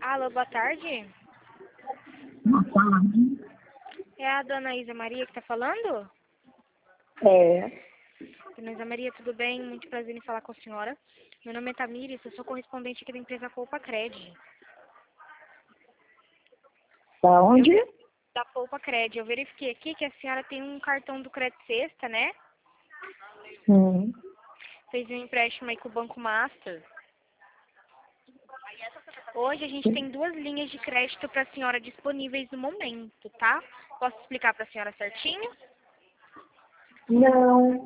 Alô, boa tarde. Boa tarde. É a dona Isa Maria que tá falando? É. Dona Isa Maria, tudo bem? Muito prazer em falar com a senhora. Meu nome é Tamires, eu sou correspondente aqui da empresa Poupa Cred. Da onde? Da Poupa Cred. Eu verifiquei aqui que a senhora tem um cartão do Credit Sexta, né? Fez um empréstimo aí com o Banco Master. Hoje a gente tem 2 linhas de crédito para a senhora disponíveis no momento, tá? Posso explicar para a senhora certinho? Não.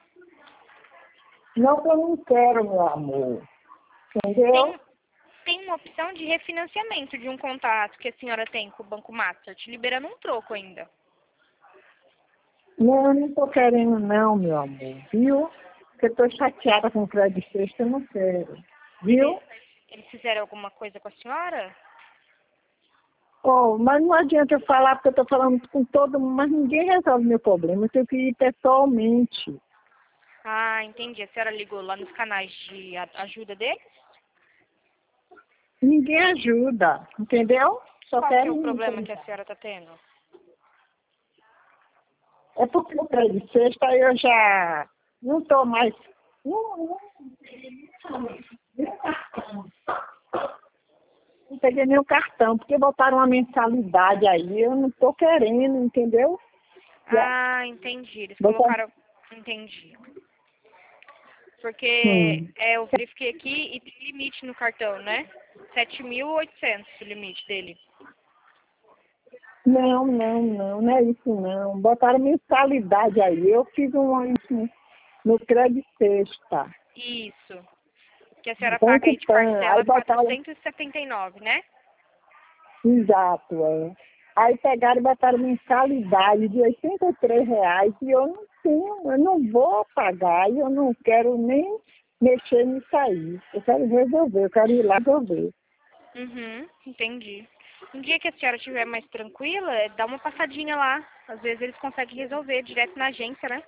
Não, que eu não quero, meu amor. Entendeu? Tem uma opção de refinanciamento de um contrato que a senhora tem com o Banco Master, te liberando um troco ainda. Não, eu não tô querendo não, meu amor. Viu? Porque eu tô chateada com o crédito sexta, eu não quero. Viu? Eles fizeram alguma coisa com a senhora? Oh, mas não adianta eu falar, porque eu tô falando com todo mundo, mas ninguém resolve meu problema. Eu tenho que ir pessoalmente. Ah, entendi. A senhora ligou lá nos canais de ajuda deles? Ninguém ajuda, entendeu? Só Qual que é querem o me problema que a incomodar. senhora tá tendo? É porque o crédito sexta eu já não tô mais. Não peguei nem o cartão, porque botaram uma mensalidade aí, eu não tô querendo, entendeu? Ah, entendi. Eles Botar... colocaram... Entendi. Porque eu verifiquei aqui e tem limite no cartão, né? 7.800 o limite dele. Não é isso não. Botaram mensalidade aí, eu fiz isso no crédito sexta. Isso. Que a senhora Com o paga aí de cupom, aí parcela botaram, 479, né? exato, é. Aí pegaram e botaram mensalidade de R$ 83 e eu não tenho, eu não vou pagar e eu não quero nem mexer nisso aí. Eu quero resolver, eu quero ir lá resolver. Uhum, entendi. Um dia que a senhora estiver mais tranquila, dá uma passadinha lá. Às vezes eles conseguem resolver direto na agência, né?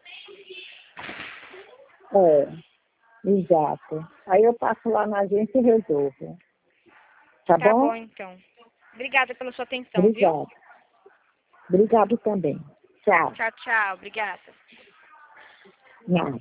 É, exato. Aí eu passo lá na agência e resolvo. Tá Tá bom, bom? então. Obrigada pela sua atenção, viu? Obrigado. Obrigado também. Tchau. Tchau, tchau. Obrigada. Nada.